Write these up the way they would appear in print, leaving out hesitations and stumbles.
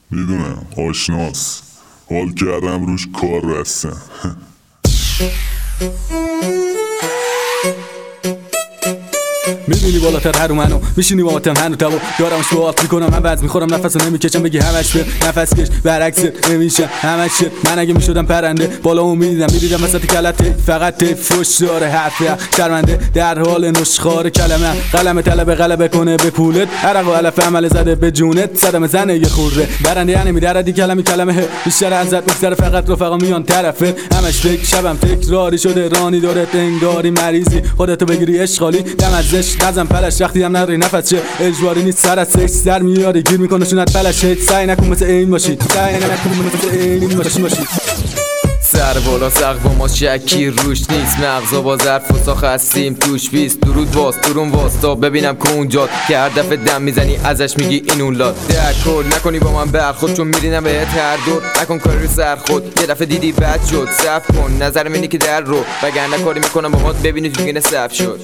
میدونم آشناس، حال کردم روش کار رستم. میبینی بالاتر هر منو میشینی با ماتم هنو تبا دارمش با آب میکنم من وز میخورم نفسو نمیکشم بگی همش به نفس کش برعکس نمیشه همش شد. من اگه میشدم پرنده بالامو میدیدم وسط کلته فقط فوش داره حرفه شرمنده در حال نشخوار کلمه قلم طلب غلبه کنه به پولت عرق و علف عمل زده به جونت صدم زنه یه خورده برنده یعنی میدردی کلمه بیشتر ازت بگذره فقط رفقا میان طرفه همش فکر شبم تکراری شده رانی داره انگاری مریضی خودتو بگیری اشغالی دم ازش نزن پلش وقتی هم نری نفس چه اجباری نیست سر از سکس در میاری گیر میکنه شونت پلش سعی نکن مثل این باشی سر بالا سقف و ما شکی روش نیست مغزا با ظرف و ساخ هستیم توش بیست درود باز درون واستا ببینم که اونجا که هر دفعه دم میزنی ازش میگی این اون لاد درکل نکنی با من برخود چون میرینم بهت هر دور نکن کاری رو سر خود یه دفعه دیدی بد شد صف کن نظر منی که در رو وگرنه کاری میکنم با ما ببینی تو گینه صف شد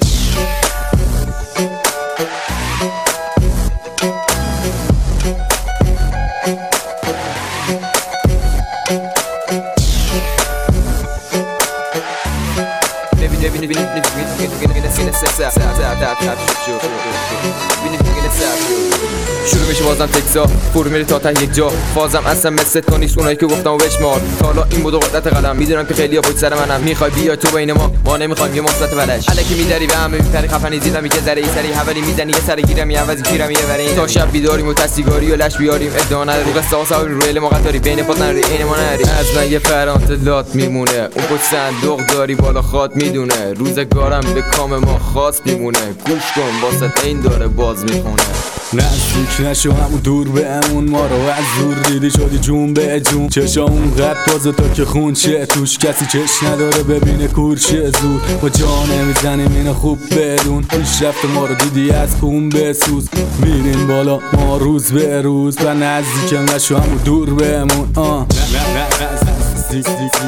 شروع میشه بازم تکسا فرو میره تا ته یک جا فازم اصلا مثل تو نیست اونایی که گفتم و بشمار تا حالا این بود قدرت قلم میدونم که خیلی ها پشت سر منم میخوای بیا تو بین ما نمیخوایم یه مثبت ولش الکی میداری به همه میپری خفنی زیرم که ذره ای سری حوالی میزنی یه سر گیرم یه عوضی کیرم یه ورین تا شب بیداریم و تسیگاری و لش بیاریم ادعا نداری قصه ها سواری روی مقداری بین پات نری عین ما نری از من یه فرانت لات میمونه اون پشت صندوق داری بالا خواد میدونه روزگارم به کام ما خاص میمونه گوش کن واسه این داره باز میخونه نزدیک نشو همون دور بهمون ما رو از دور دیدی شدی جون به جون چشا اونقدر بازه تا که خون شه توش کسی چش نداره ببینه کورشه زود با جا نمیزنیم اینو خوب بدون پیشرفت ما رو دیدی از خون بسوز میریم بالا ما روز به روز و نزدیک نشو همون دور بهمون نزدیک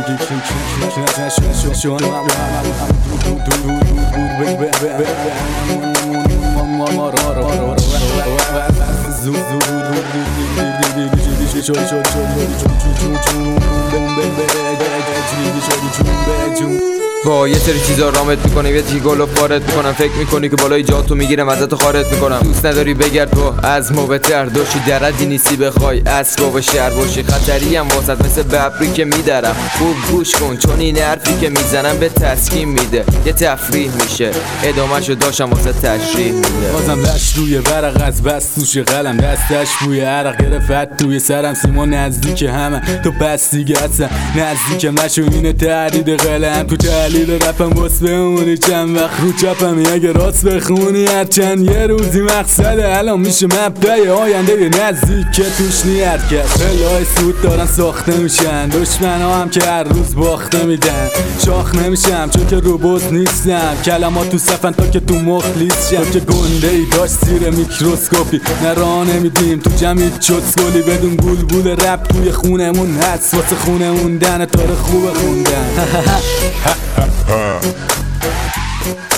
نشو همون با یه سری چیزا رامت میکنم یه تیگل و پارت میکنم فکر میکنی که بالای جاتو میگیرم ازتو خارت میکنم دوست نداری بگرد تو از ما بهتر داشتی دردی نیستی بخوای اسباب شهر باشی خطری هم واسط مثل ببری که میدرم خوب گوش کن چون این حرفی که میزنم به تسکین میده یه تفریح میشه ادامهشو داشتم واسه تشریح میده بازم لش روی ورق از بس توش قلم دستش بوی عرق گرفت توی سرم سیما نزدیک همه تو بس دیگه اصلا نزدیکم نشو اینه تردید قلم تو تحلیل رپم باس بمونی چند وقت رو چپم اگه راست بخونی هرچند یه روزی مقصده الان میشه مبدأ آینده نزدیک که توش نیت کرد پلای سود دارن ساخته میشن دشمن ها هم که هر روز باخته میدن شاخ نمیشم چون که روبوت نیستم کلمات تو صفن تا که تو مخلیص شم که گنده ای داشت زیر میکروسکوپی نرا نمیدیم تو جمعیت شد سکولی بدون گلگول رپ توی خونمون هست واسه خونمون دن تاره خوب خوندن